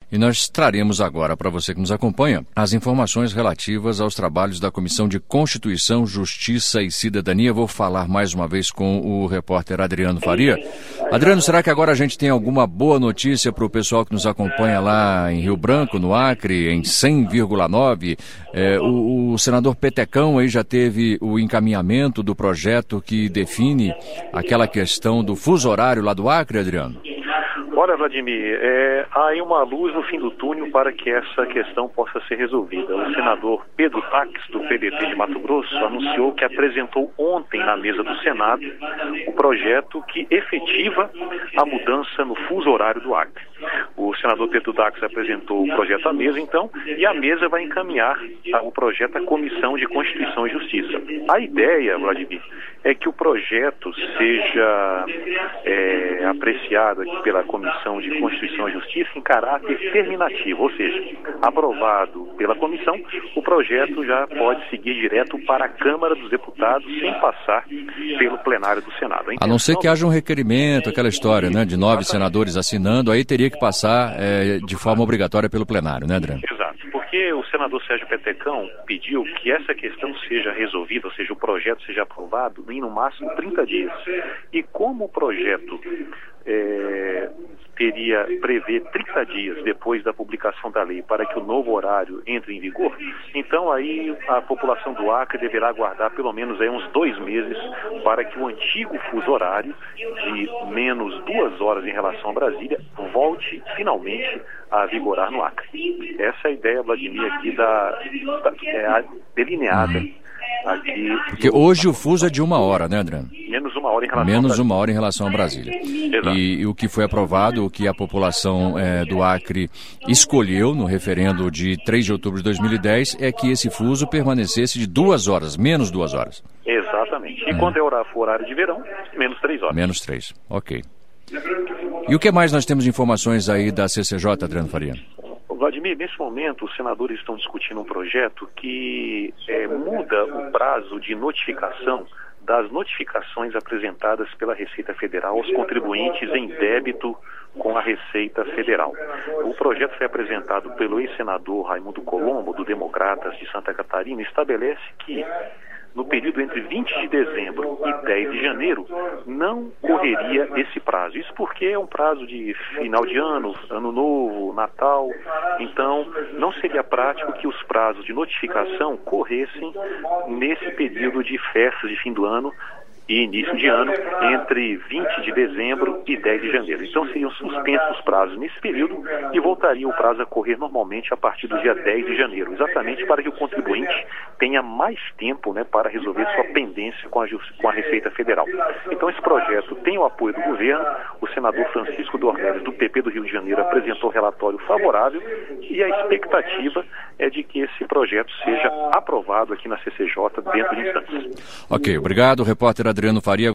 E nós traremos agora para você que nos acompanha as informações relativas aos trabalhos da Comissão de Constituição, Justiça e Cidadania. Vou falar mais uma vez com o repórter Adriano Faria. Adriano, será que agora a gente tem alguma boa notícia para o pessoal que nos acompanha lá em Rio Branco, no Acre, em 100,9? O senador Petecão aí já teve o encaminhamento do projeto que define aquela questão do fuso horário lá do Acre, Adriano? Olha, Vladimir, há aí uma luz no fim do túnel para que essa questão possa ser resolvida. O senador Pedro Tax, do PDT de Mato Grosso, anunciou que apresentou ontem na mesa do Senado o projeto que efetiva a mudança no fuso horário do Acre. O senador Pedro Tax apresentou o projeto à mesa, então, e a mesa vai encaminhar o projeto à Comissão de Constituição e Justiça. A ideia, Vladimir, é que o projeto seja apreciado aqui pela Comissão de Constituição e Justiça em caráter terminativo, ou seja, aprovado pela comissão, o projeto já pode seguir direto para a Câmara dos Deputados sem passar pelo plenário do Senado. A não ser que haja um requerimento, aquela história, né, de 9 senadores assinando, aí teria que passar de forma obrigatória pelo plenário, né, Adriano? Exato, porque o senador Sérgio Petecão pediu que essa questão seja resolvida, ou seja, o projeto seja aprovado em no máximo 30 dias. E como o projeto prevê 30 dias depois da publicação da lei para que o novo horário entre em vigor, então aí a população do Acre deverá aguardar pelo menos aí uns 2 meses para que o antigo fuso horário de menos 2 horas em relação a Brasília volte finalmente a vigorar no Acre. Essa é a ideia, Vladimir, aqui delineada aqui. Porque hoje o fuso é de 1 hora, né, Adriano? Menos 1 hora em relação Menos 1 hora em relação a Brasília. E o que foi aprovado, o que a população do Acre escolheu no referendo de 3 de outubro de 2010 é que esse fuso permanecesse de 2 horas, menos 2 horas. Exatamente. E quando for horário de verão, menos 3 horas. Menos 3, ok. E o que mais nós temos informações aí da CCJ, Adriano Faria? Vladimir, nesse momento os senadores estão discutindo um projeto que muda o prazo de notificação das notificações apresentadas pela Receita Federal aos contribuintes em débito com a Receita Federal. O projeto foi apresentado pelo ex-senador Raimundo Colombo, do Democratas de Santa Catarina, e estabelece que no período entre 20 de dezembro e 10 de janeiro, não correria esse prazo. Isso porque é um prazo de final de ano, ano novo, Natal. Então, não seria prático que os prazos de notificação corressem nesse período de festas de fim do ano e início de ano, entre 20 de dezembro e 10 de janeiro. Então seriam suspensos os prazos nesse período e voltaria o prazo a correr normalmente a partir do dia 10 de janeiro, exatamente para que o contribuinte tenha mais tempo, né, para resolver sua pendência com a Receita Federal. Então esse projeto tem o apoio do governo, o senador Francisco Dornelles, do PP do Rio de Janeiro, apresentou relatório favorável e a expectativa é de que esse projeto seja aprovado aqui na CCJ dentro de instantes. Ok, obrigado, repórter Adriano Faria.